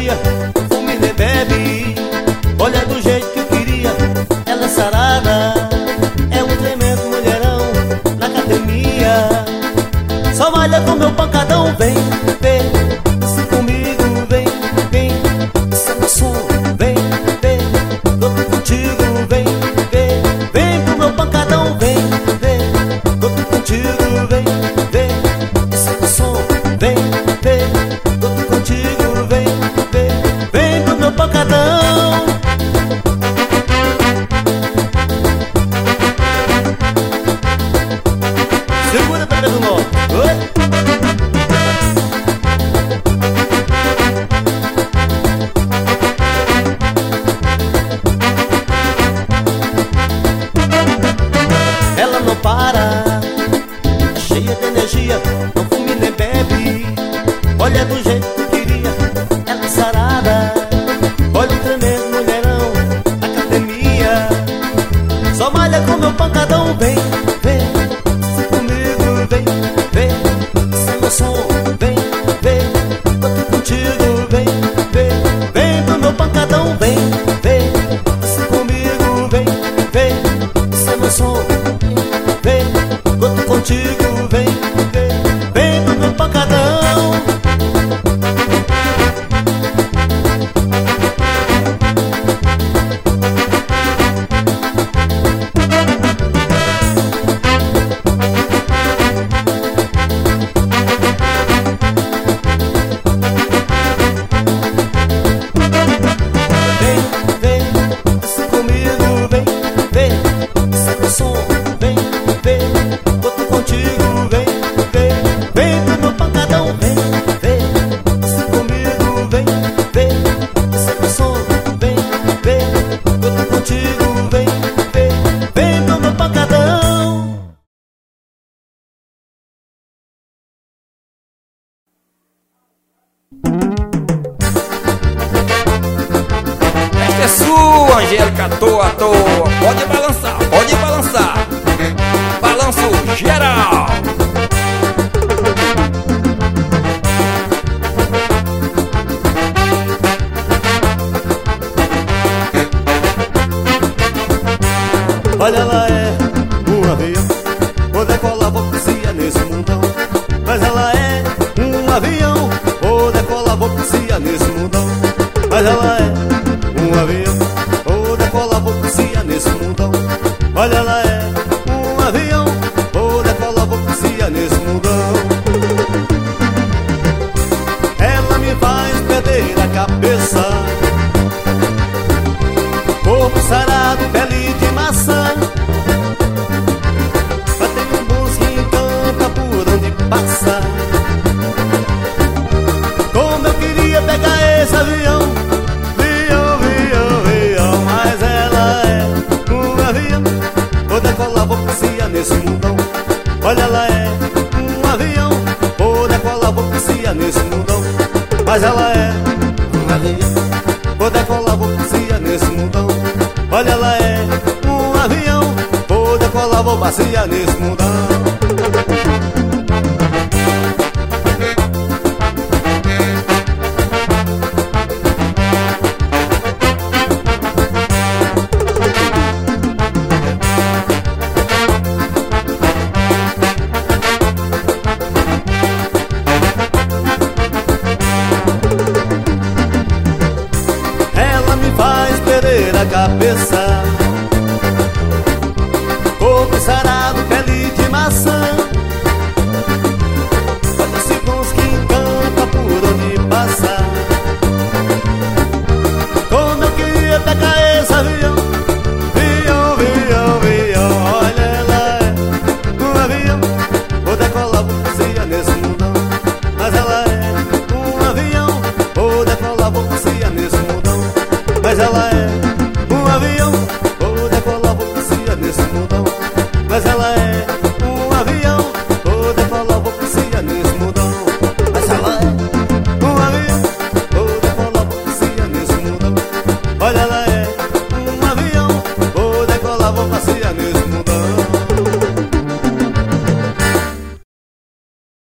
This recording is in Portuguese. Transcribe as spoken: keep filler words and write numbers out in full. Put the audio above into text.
energia, fume nem bebe. Olha do jeito que eu queria, ela é sarada, é um tremendo mulherão na academia. Só malha com meu pancadão, vem, vem, se comigo, vem, vem, se é meu som, vem, vem, tô contigo, vem, vem, vem pro meu pancadão, vem, vem, tô contigo, vem, vem, se é meu som, vem, vem, tô contigo, vem, vem, vem pro meu pancadão. Segura pra do norte, oi? Ela não para, cheia de energia, não fume nem bebe. Olha do jeito que eu queria, ela é sarada, olha o tremendo mulherão na academia. Só malha com meu pancadão, vem, vem, se comigo, vem, vem, se é meu som, vem, vem, tô aqui contigo, vem, vem, vem pro meu pancadão, vem, vem, se comigo, vem, vem, se é meu som, vem, tô aqui contigo, vem, vem, vem pro meu pancadão. Esta é sua, Angélica, à toa, à toa. Pode balançar, pode balançar. Balanço geral. Olha, ela é um avião, vou decolar, vou passear nesse mundão. Mas ela é um avião, vou decolar, vou passear nesse mundão. Mas ela é um avião, vou decolar, vou passear nesse mundão. Olha, ela é um avião, vou decolar, vou passear nesse mundão. Ela me faz perder a cabeça, corpo sarado, pele de maçã. Mas tem um blues que encanta por onde passa. Como eu queria pegar esse avião, avião, avião, avião. Mas ela é um avião, vou decolar, vou passear nesse mundão. Olha, ela é um avião, vou decolar, vou passear nesse mundão. Mas ela é um avião, vou decolar, vou passear nesse mundão. Olha, ela é um avião, vou decolar, vou passear nesse mundão. Ela me faz perder a cabeça, corpo sarado, pele de maçã. Olha esse blues que encanta por onde passa. Como eu queria pegar esse avião, avião, avião, avião. Olha, ela é um avião, vou decolar, vou passear nesse mundão. Mas ela é um avião, vou decolar, vou passear nesse mundão. Mas ela é um avião, vou decolar, vou passear nesse mundão. Mas ela é um avião, vou decolar, vou passear nesse mundão. Mas ela é um avião, vou decolar, vou passear nesse mundão. Olha, ela é um avião, vou decolar, vou passear nesse mundão.